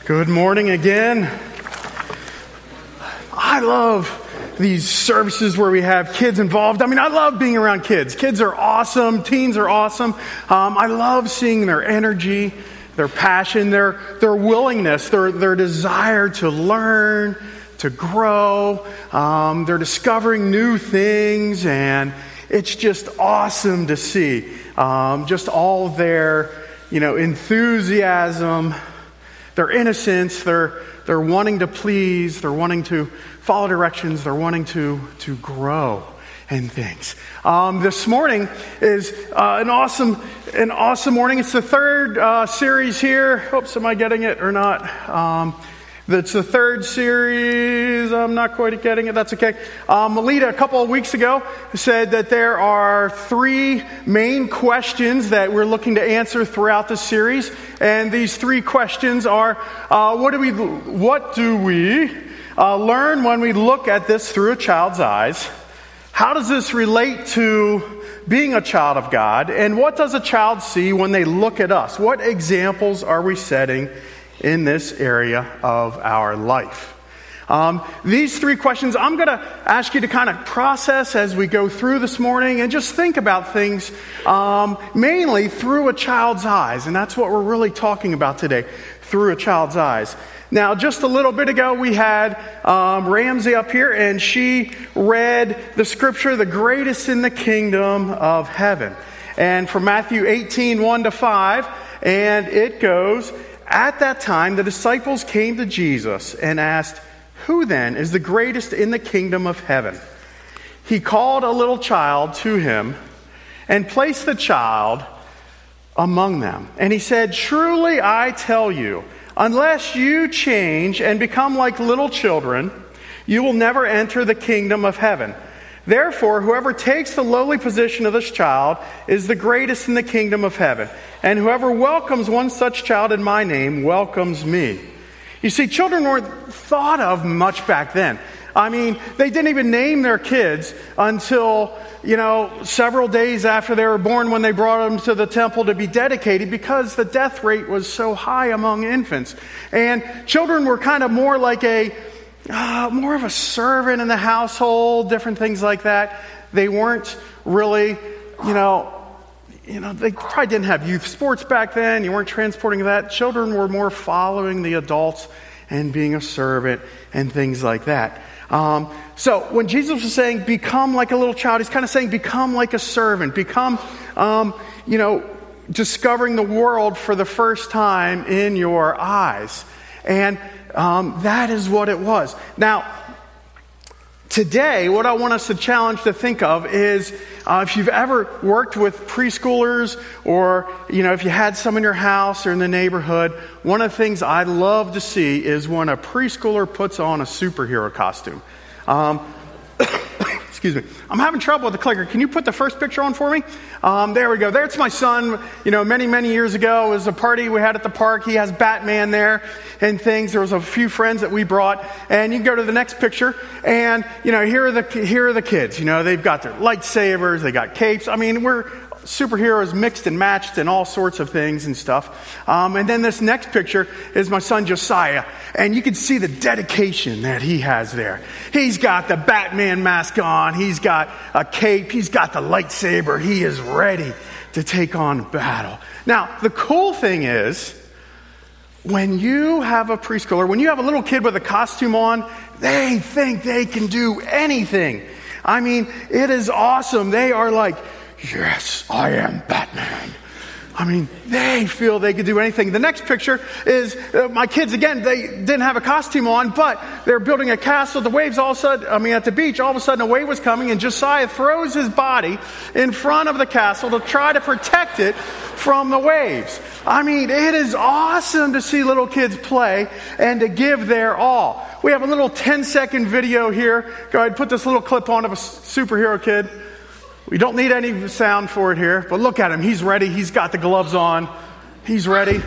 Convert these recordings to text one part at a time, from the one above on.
Good morning again. I love these services where we have kids involved. I mean, I love being around kids. Kids are awesome. Teens are awesome. I love seeing their energy, their passion, their willingness, their desire to learn, to grow. They're discovering new things, and it's just awesome to see. Just all their, enthusiasm, their innocence, they're wanting to please, they're wanting to follow directions, they're wanting to grow in things. This morning is an awesome morning. It's the third series here. Oops, am I getting it or not? It's the third series. I'm not quite getting it. That's okay. Melita, a couple of weeks ago, said that there are three main questions that we're looking to answer throughout the series. And these three questions are, what do we learn when we look at this through a child's eyes? How does this relate to being a child of God? And what does a child see when they look at us? What examples are we setting in this area of our life? These three questions I'm going to ask you to kind of process as we go through this morning and just think about things mainly through a child's eyes. And that's what we're really talking about today, through a child's eyes. Now, just a little bit ago, we had Ramsey up here, and she read the scripture, the greatest in the kingdom of heaven. And from Matthew 18, 1-5, and it goes, "At that time, the disciples came to Jesus and asked, 'Who then is the greatest in the kingdom of heaven?' He called a little child to him and placed the child among them. And he said, 'Truly I tell you, unless you change and become like little children, you will never enter the kingdom of heaven. Therefore, whoever takes the lowly position of this child is the greatest in the kingdom of heaven. And whoever welcomes one such child in my name welcomes me.'" You see, children weren't thought of much back then. I mean, they didn't even name their kids until, several days after they were born, when they brought them to the temple to be dedicated, because the death rate was so high among infants. And children were kind of more like more of a servant in the household, different things like that. They weren't really, they probably didn't have youth sports back then. You weren't transporting that. Children were more following the adults and being a servant and things like that. So when Jesus was saying, become like a little child, he's kind of saying, become like a servant. Become, discovering the world for the first time in your eyes. And that is what it was. Now, today, what I want us to challenge to think of is, if you've ever worked with preschoolers, or, if you had some in your house or in the neighborhood, one of the things I love to see is when a preschooler puts on a superhero costume. Excuse me. I'm having trouble with the clicker. Can you put the first picture on for me? There we go. There's my son. Many, many years ago, it was a party we had at the park. He has Batman there and things. There was a few friends that we brought. And you can go to the next picture. And, here are the kids. They've got their lightsabers. They got capes. I mean, we're superheroes mixed and matched and all sorts of things and stuff. And then this next picture is my son Josiah. And you can see the dedication that he has there. He's got the Batman mask on. He's got a cape. He's got the lightsaber. He is ready to take on battle. Now, the cool thing is, when you have a preschooler, when you have a little kid with a costume on, they think they can do anything. I mean, it is awesome. They are like, "Yes, I am Batman." I mean, they feel they could do anything. The next picture is my kids. Again, they didn't have a costume on, but they're building a castle. The waves at the beach, all of a sudden a wave was coming, and Josiah throws his body in front of the castle to try to protect it from the waves. I mean, it is awesome to see little kids play and to give their all. We have a little 10-second video here. Go ahead, put this little clip on of a superhero kid. We don't need any sound for it here, but look at him. He's ready. He's got the gloves on. He's ready.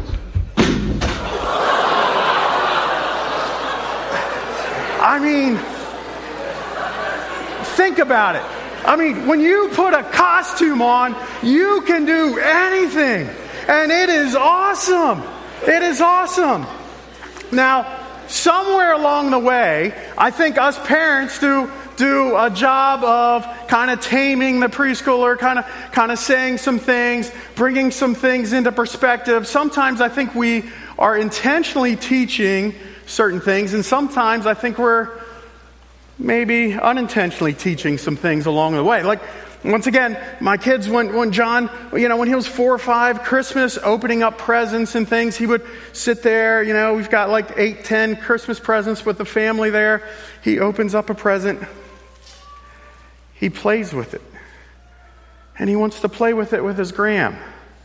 I mean, think about it. I mean, when you put a costume on, you can do anything. And it is awesome. It is awesome. Now, somewhere along the way, I think us parents do a job of kind of taming the preschooler, kind of saying some things, bringing some things into perspective. Sometimes I think we are intentionally teaching certain things, and sometimes I think we're maybe unintentionally teaching some things along the way. Like, once again, my kids, when John, when he was 4 or 5, Christmas, opening up presents and things, he would sit there, we've got like 8, 10 Christmas presents with the family there. He opens up a present. He plays with it. And he wants to play with it with his gram.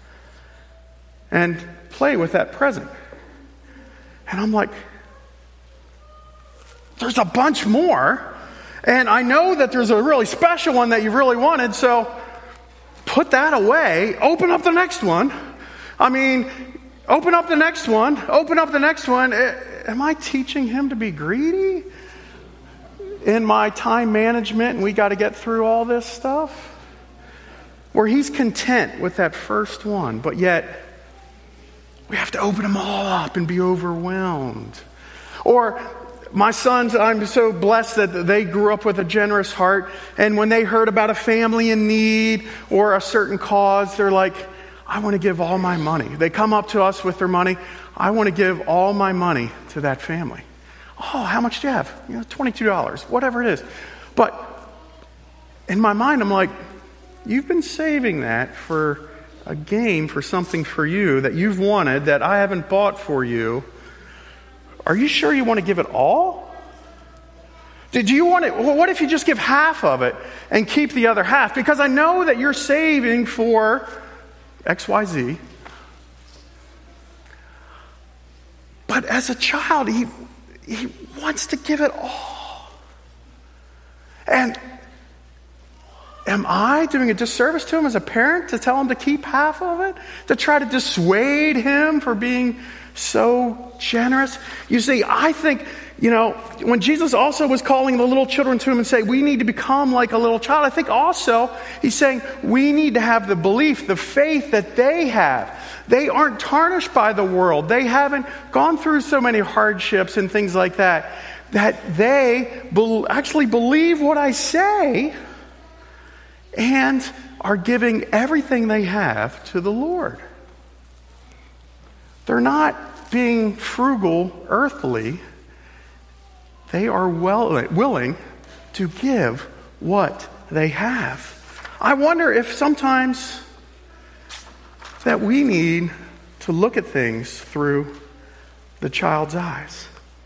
And play with that present. And I'm like, there's a bunch more. And I know that there's a really special one that you really wanted, so put that away. Open up the next one. Open up the next one. Open up the next one. Am I teaching him to be greedy in my time management, and we got to get through all this stuff? Where he's content with that first one, but yet we have to open them all up and be overwhelmed. Or my sons, I'm so blessed that they grew up with a generous heart. And when they heard about a family in need or a certain cause, they're like, I want to give all my money. They come up to us with their money. I want to give all my money to that family. Oh, how much do you have? $22, whatever it is. But in my mind, I'm like, you've been saving that for a game, for something for you that you've wanted that I haven't bought for you. Are you sure you want to give it all? Did you want it? Well, what if you just give half of it and keep the other half? Because I know that you're saving for XYZ. But as a child, he wants to give it all. And am I doing a disservice to him as a parent to tell him to keep half of it? To try to dissuade him for being so generous? You see, I think, when Jesus also was calling the little children to him and saying, we need to become like a little child, I think also he's saying we need to have the belief, the faith that they have. They aren't tarnished by the world. They haven't gone through so many hardships and things like that they actually believe what I say and are giving everything they have to the Lord. They're not being frugal earthly. They are willing to give what they have. I wonder if sometimes that we need to look at things through the child's eyes.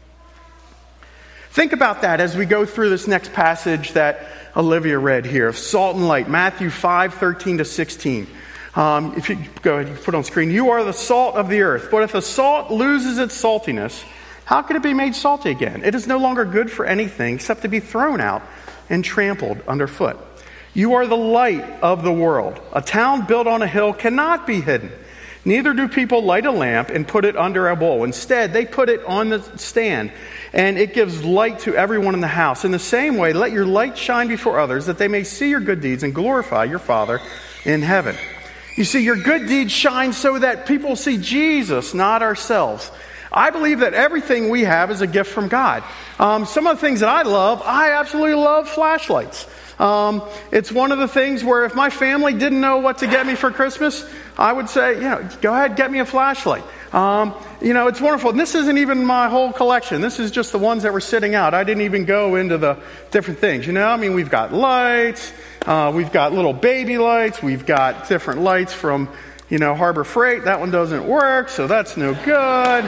Think about that as we go through this next passage that Olivia read here, salt and light, Matthew 5:13-16. If you go ahead, you put on screen. You are the salt of the earth. But if the salt loses its saltiness, how can it be made salty again? It is no longer good for anything except to be thrown out and trampled underfoot. You are the light of the world. A town built on a hill cannot be hidden. Neither do people light a lamp and put it under a bowl. Instead, they put it on the stand, and it gives light to everyone in the house. In the same way, let your light shine before others, that they may see your good deeds and glorify your Father in heaven. You see, your good deeds shine so that people see Jesus, not ourselves. I believe that everything we have is a gift from God. Some of the things that I absolutely love flashlights. It's one of the things where if my family didn't know what to get me for Christmas, I would say, go ahead, get me a flashlight. It's wonderful. And this isn't even my whole collection. This is just the ones that were sitting out. I didn't even go into the different things. We've got lights. We've got little baby lights. We've got different lights from, Harbor Freight. That one doesn't work, so that's no good.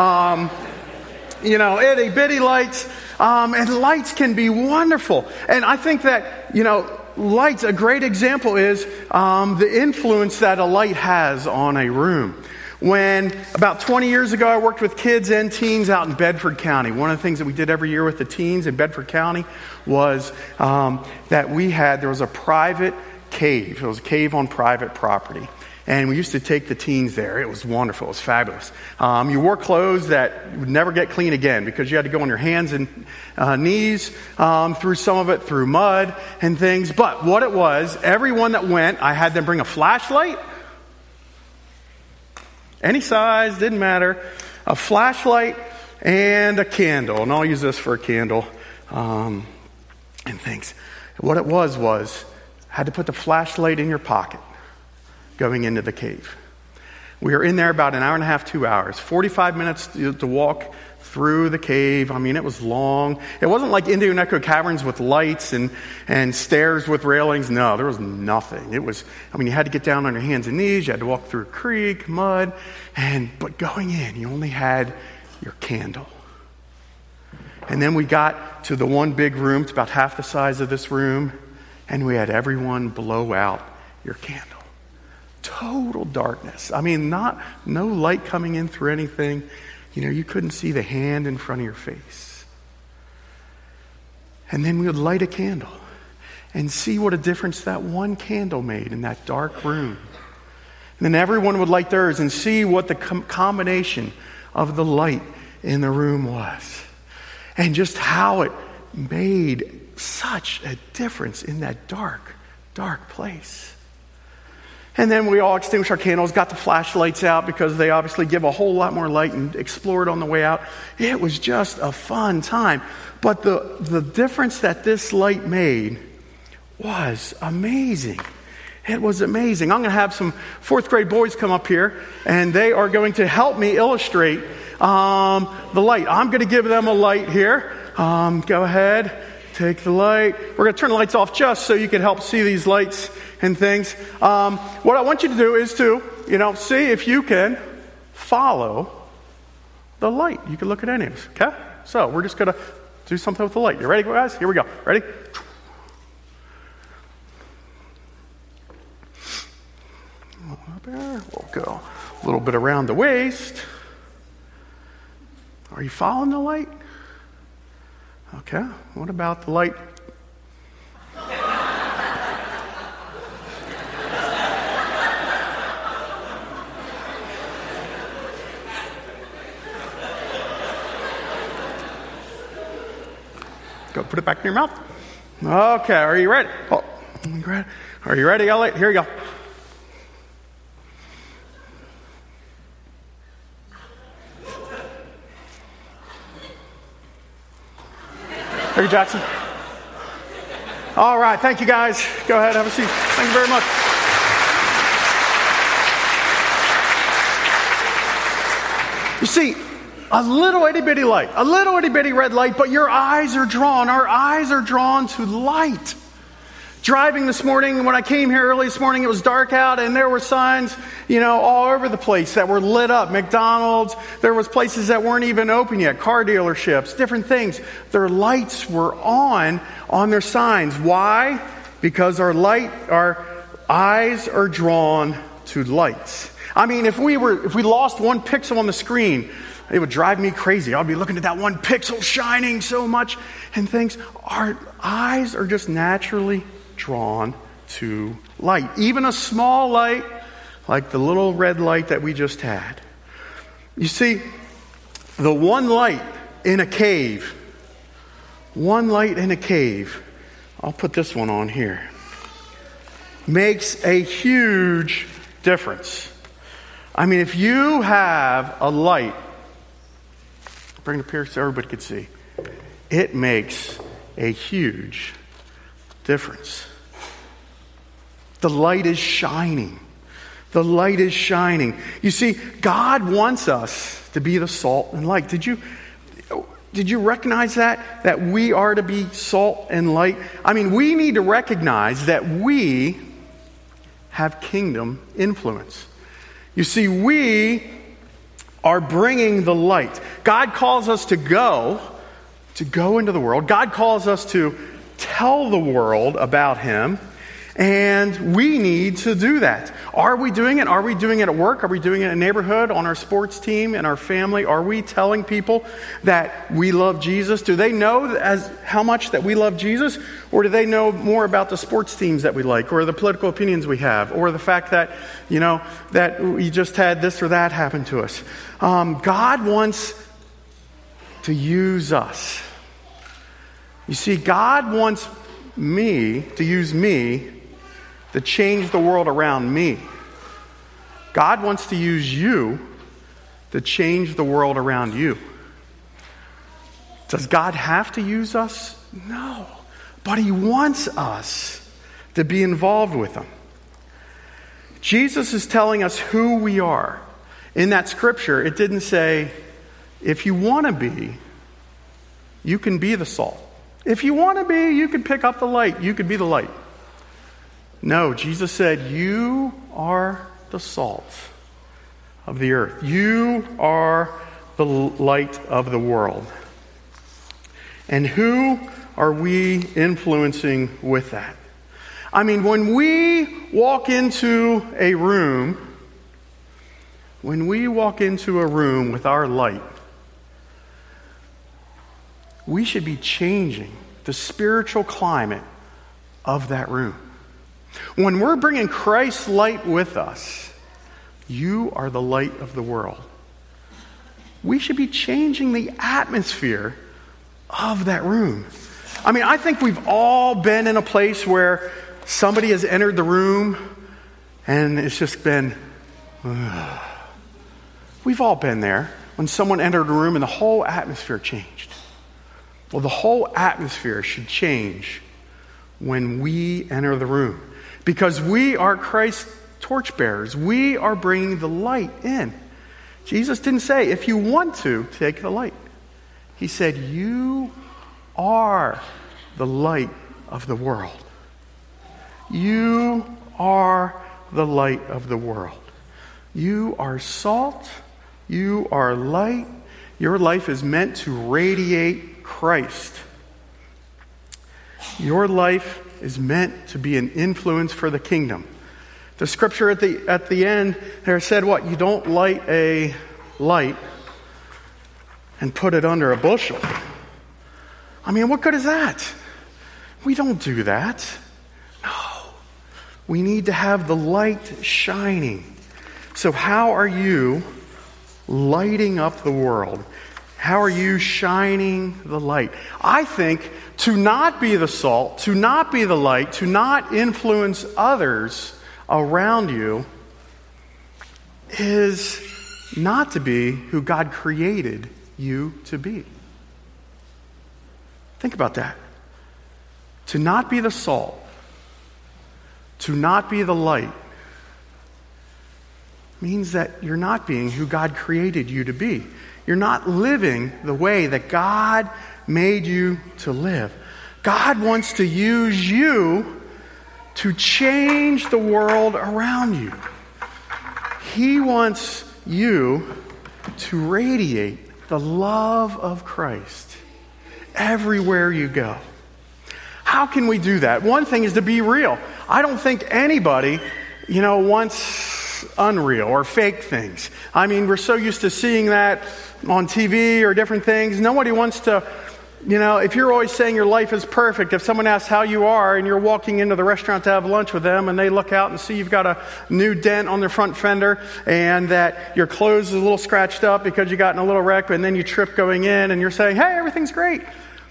Itty bitty lights. And lights can be wonderful. And I think that, lights, a great example is the influence that a light has on a room. When about 20 years ago, I worked with kids and teens out in Bedford County. One of the things that we did every year with the teens in Bedford County was that there was a private cave. It was a cave on private property. And we used to take the teens there. It was wonderful. It was fabulous. You wore clothes that would never get clean again because you had to go on your hands and knees through some of it, through mud and things. But what it was, everyone that went, I had them bring a flashlight. Any size, didn't matter. A flashlight and a candle. And I'll use this for a candle and things. What it was I had to put the flashlight in your pocket going into the cave. We were in there about an hour and a half, 2 hours. 45 minutes to walk through the cave. I mean, it was long. It wasn't like Indian Echo Caverns with lights and stairs with railings. No, there was nothing. You had to get down on your hands and knees. You had to walk through a creek, mud. But going in, you only had your candle. And then we got to the one big room. It's about half the size of this room. And we had everyone blow out your candle. Total darkness. I mean, no light coming in through anything. You couldn't see the hand in front of your face. And then we would light a candle and see what a difference that one candle made in that dark room. And then everyone would light theirs and see what the combination of the light in the room was. And just how it made such a difference in that dark, dark place. And then we all extinguished our candles, got the flashlights out because they obviously give a whole lot more light, and explored on the way out. It was just a fun time. But the difference that this light made was amazing. It was amazing. I'm going to have some fourth grade boys come up here, and they are going to help me illustrate the light. I'm going to give them a light here. Go ahead. Take the light. We're going to turn the lights off just so you can help see these lights and things. What I want you to do is to, see if you can follow the light. You can look at any of us, okay? So we're just going to do something with the light. You ready, guys? Here we go. Ready? We'll go a little bit around the waist. Are you following the light? Okay. What about the light? Go put it back in your mouth. Okay. Are you ready? Oh, are you ready? Here you go. Thank you, Jackson. All right. Thank you, guys. Go ahead. Have a seat. Thank you very much. You see, a little itty-bitty light, a little itty-bitty red light, but our eyes are drawn to light. Driving this morning, when I came here early this morning, it was dark out, and there were signs, all over the place that were lit up. McDonald's, there was places that weren't even open yet, car dealerships, different things. Their lights were on their signs. Why? Because our eyes are drawn to lights. I mean, if we lost one pixel on the screen, it would drive me crazy. I'd be looking at that one pixel shining so much and things. Our eyes are just naturally drawn to light. Even a small light, like the little red light that we just had. You see, the one light in a cave, I'll put this one on here, makes a huge difference. I mean, if you have a light, bring it up here so everybody can see, it makes a huge difference. The light is shining. The light is shining. You see, God wants us to be the salt and light. Did you recognize that? That we are to be salt and light? I mean, we need to recognize that we have kingdom influence. You see, we are bringing the light. God calls us to go into the world. God calls us to tell the world about Him. And we need to do that. Are we doing it? Are we doing it at work? Are we doing it in a neighborhood, on our sports team, in our family? Are we telling people that we love Jesus? Do they know how much that we love Jesus? Or do they know more about the sports teams that we like, or the political opinions we have, or the fact that, that we just had this or that happen to us? God wants to use us. You see, God wants me to use me to change the world around me. God wants to use you to change the world around you. Does God have to use us? No. But he wants us to be involved with him. Jesus is telling us who we are. In that scripture, it didn't say, if you want to be, you can be the salt. If you want to be, you can pick up the light. You could be the light. No, Jesus said, you are the salt of the earth. You are the light of the world. And who are we influencing with that? I mean, when we walk into a room with our light, we should be changing the spiritual climate of that room. When we're bringing Christ's light with us, you are the light of the world. We should be changing the atmosphere of that room. I mean, I think we've all been in a place where somebody has entered the room and it's just been, we've all been there when someone entered a room and the whole atmosphere changed. Well, the whole atmosphere should change when we enter the room, because we are Christ's torchbearers. We are bringing the light in. Jesus didn't say, if you want to, take the light. He said, you are the light of the world. You are the light of the world. You are salt. You are light. Your life is meant to radiate Christ. Your life is meant to be an influence for the kingdom. The scripture at the end there said what? You don't light a light and put it under a bushel. I mean, what good is that? We don't do that. No. We need to have the light shining. So how are you lighting up the world? How are you shining the light? I think to not be the salt, to not be the light, to not influence others around you is not to be who God created you to be. Think about that. To not be the salt, to not be the light, means that you're not being who God created you to be. You're not living the way that God made you to live. God wants to use you to change the world around you. He wants you to radiate the love of Christ everywhere you go. How can we do that? One thing is to be real. I don't think anybody, wants unreal or fake things. I mean, we're so used to seeing that on TV or different things. Nobody wants to, if you're always saying your life is perfect, if someone asks how you are and you're walking into the restaurant to have lunch with them and they look out and see you've got a new dent on their front fender and that your clothes is a little scratched up because you got in a little wreck and then you trip going in and you're saying, hey, everything's great.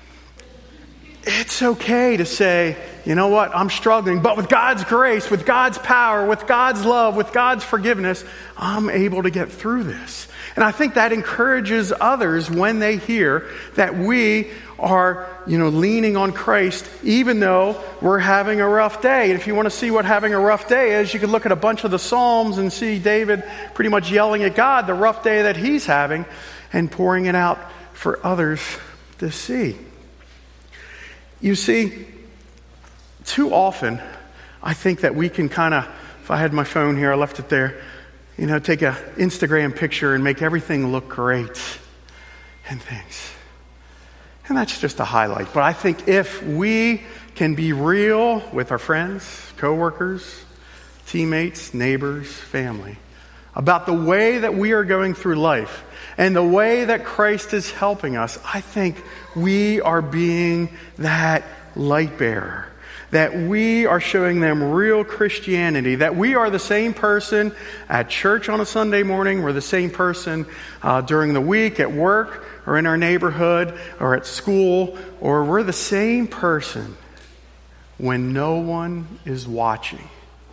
It's okay to say, you know what, I'm struggling, but with God's grace, with God's power, with God's love, with God's forgiveness, I'm able to get through this. And I think that encourages others when they hear that we are, leaning on Christ, even though we're having a rough day. And if you want to see what having a rough day is, you can look at a bunch of the Psalms and see David pretty much yelling at God the rough day that he's having and pouring it out for others to see. You see, too often, I think that we can kind of, if I had my phone here, I left it there, take an Instagram picture and make everything look great and things. And that's just a highlight. But I think if we can be real with our friends, coworkers, teammates, neighbors, family, about the way that we are going through life and the way that Christ is helping us, I think we are being that light bearer. That we are showing them real Christianity, that we are the same person at church on a Sunday morning, we're the same person during the week at work or in our neighborhood or at school, or we're the same person when no one is watching.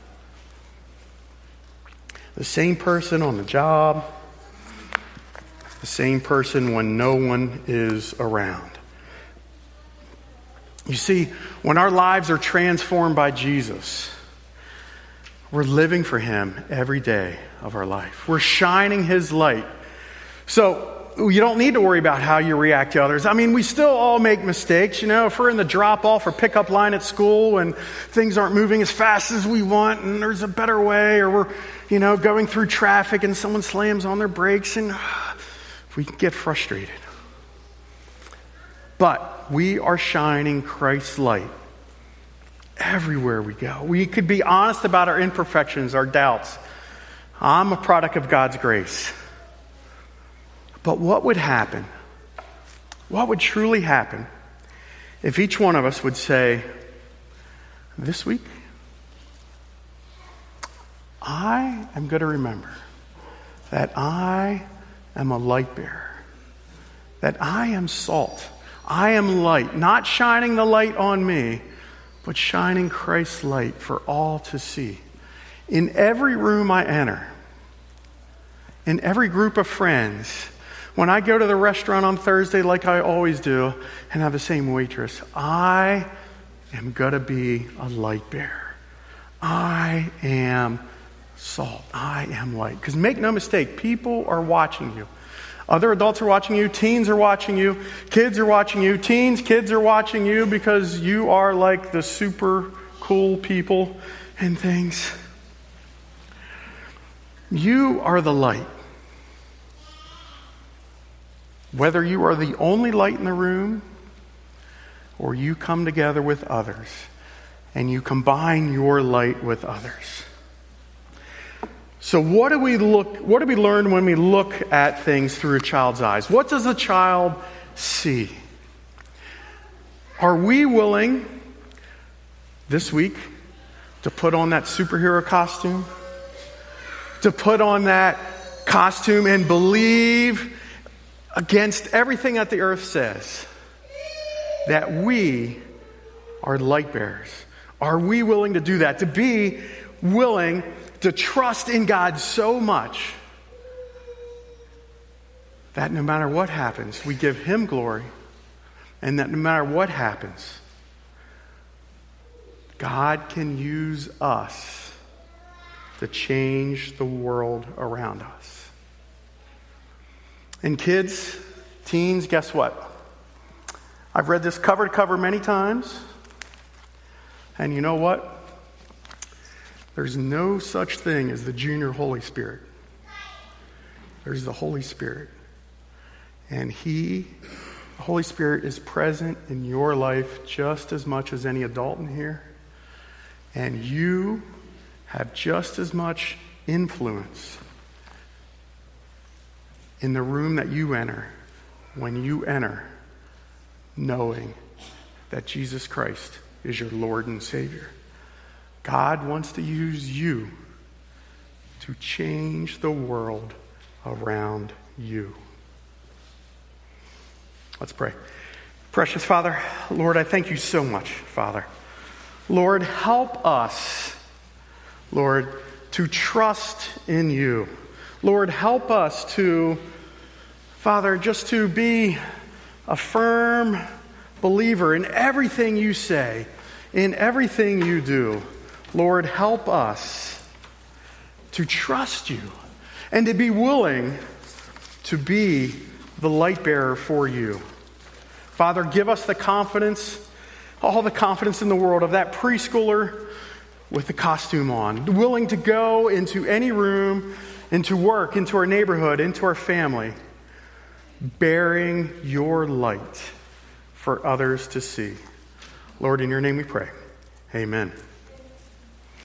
The same person on the job, the same person when no one is around. You see, when our lives are transformed by Jesus, we're living for him every day of our life. We're shining his light. So you don't need to worry about how you react to others. I mean, we still all make mistakes. If we're in the drop-off or pickup line at school and things aren't moving as fast as we want and there's a better way, or we're, going through traffic and someone slams on their brakes, and we can get frustrated. But we are shining Christ's light everywhere we go. We could be honest about our imperfections, our doubts. I'm a product of God's grace. But what would happen? What would truly happen if each one of us would say, this week, I am going to remember that I am a light bearer, that I am salt, I am light, not shining the light on me, but shining Christ's light for all to see. In every room I enter, in every group of friends, when I go to the restaurant on Thursday like I always do and have the same waitress, I am going to be a light bearer. I am salt. I am light. Because make no mistake, people are watching you. Other adults are watching you. Teens are watching you. Kids are watching you. Teens, kids are watching you because you are like the super cool people and things. You are the light. Whether you are the only light in the room or you come together with others and you combine your light with others. So what do we learn when we look at things through a child's eyes? What does a child see? Are we willing this week to put on that superhero costume? To put on that costume and believe against everything that the earth says that we are light bearers? Are we willing to do that? To be willing to trust in God so much that no matter what happens, we give him glory, and that no matter what happens, God can use us to change the world around us. And kids, teens, guess what? I've read this cover to cover many times, and you know what? There's no such thing as the junior Holy Spirit. There's the Holy Spirit. And the Holy Spirit is present in your life just as much as any adult in here. And you have just as much influence in the room that you enter when you enter knowing that Jesus Christ is your Lord and Savior. God wants to use you to change the world around you. Let's pray. Precious Father, Lord, I thank you so much, Father. Lord, help us, Lord, to trust in you. Lord, help us to, Father, just to be a firm believer in everything you say, in everything you do. Lord, help us to trust you and to be willing to be the light bearer for you. Father, give us the confidence, all the confidence in the world of that preschooler with the costume on, willing to go into any room, into work, into our neighborhood, into our family, bearing your light for others to see. Lord, in your name we pray. Amen.